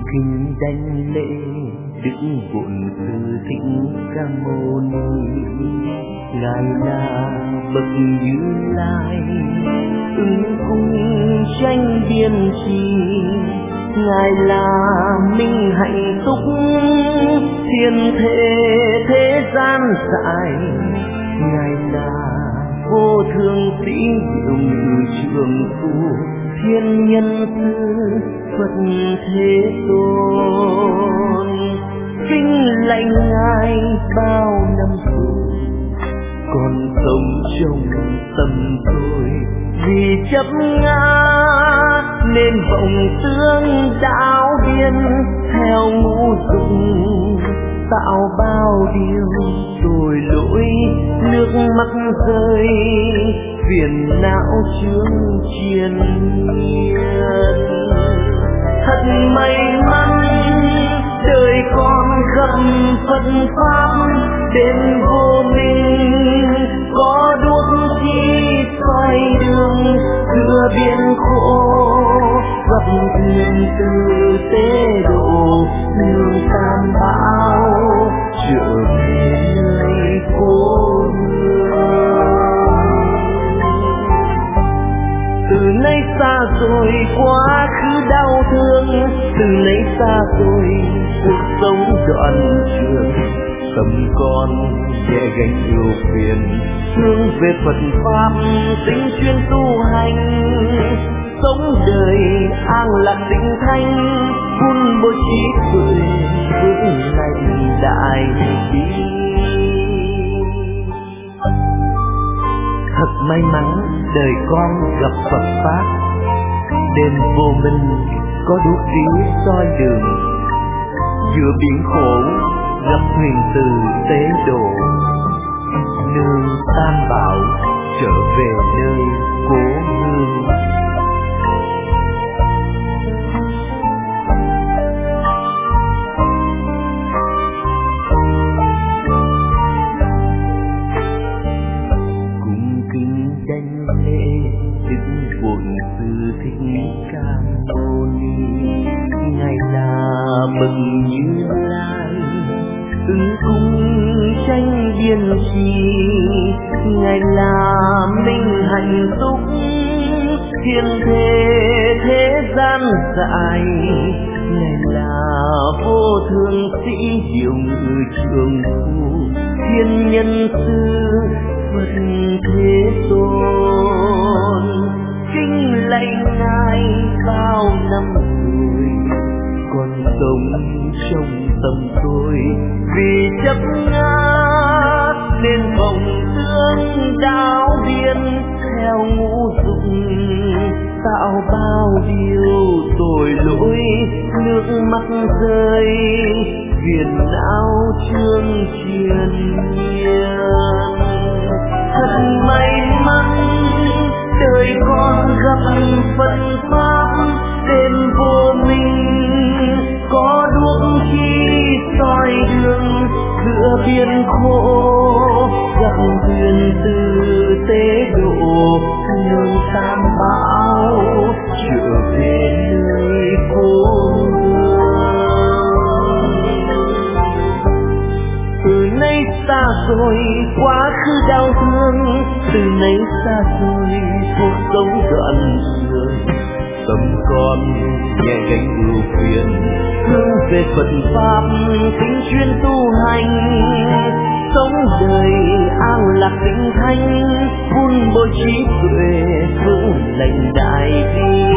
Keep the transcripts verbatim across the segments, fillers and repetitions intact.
kinh đảnh lễ đức bổn sư thích ca mâu ni. Ngài là bậc Như Lai ứng cung tranh biên trì, Ngài là minh hạnh túc thiên thế thế gian giải, Ngài là vô thượng sĩ diệu trường phu thiên nhân sư Phật Thế Tôn. Kính lạy Ngài bao năm tuổi, còn sống trong tâm tôi vì chấp ngã nên vọng tướng đạo điên, theo ngũ dục tạo bao điều tội lỗi, nước mắt rơi phiền não chướng triền miên. Thật may mắn đời con khắp Phật pháp đến vô minh, có đuốc chi soi đường giữa biển khổ, gặp thuyền từ tế độ nương tam bão trở về nơi cố hương. Từ nay xa rồi quá khứ đau thương, từ nay xa rồi cuộc sống đoạn trường, tâm con nhẹ gánh ưu phiền, hướng về Phật pháp tính chuyên tu hành, sống đời an lạc tịnh thanh, vun bồi trí tuệ vững lành đại bi. Thật may mắn đời con gặp Phật pháp, đêm vô minh có đuốc chiếu soi đường, giữa biển khổ gặp thuyền từ tế độ, nương tam bảo trở về nơi cố hương. Cung kính đảnh lễ đức bổn sư thích ca mâu ni. Ngài là bậc Như Lai ứng cung tranh biên trì, Ngài là minh hạnh túc thiên thế thế gian giải, Ngài là vô thượng sĩ diệu ngự trường phu thiên nhân sư Phật Thế Tôn. Kính lạy Ngài bao năm tuổi, còn sống trong tâm tôi vì chấp ngã nên vọng tướng đạo biên, theo ngũ dục tạo bao điều tội lỗi, nước mắt rơi phiền não chướng triền miên. Thật may mắn đời con gặp Phật pháp đêm vô minh, có đuốc chi soi đường giữa biển khổ, gặp thuyền từ tế độ nương tam bão trở về nơi cố hương. Từ nay xa rồi quá khứ đau thương, từ nay xa rồi cuộc sống đoạn trường, tâm con nhẹ gánh ưu phiền, hướng về Phật pháp tính chuyên tu hành, sống đời an lạc tịnh thanh, vun bồi trí tuệ vững lành đại bi.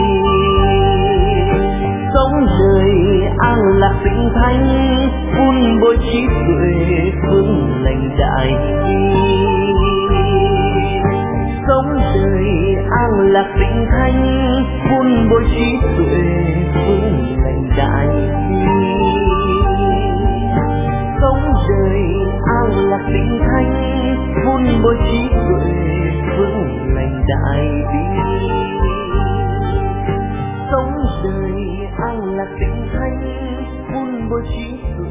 Sống đời an lạc tịnh thanh, vun bồi trí tuệ vững lành đại bi. Sống đời an lạc tịnh thanh, vun bồi trí tuệ vững lành đại bi. Sống đời an lạc tịnh thanh, vun bồi trí tuệ vững lành đại bi. Sống đời an lạc tịnh thanh, vun bồi trí tuệ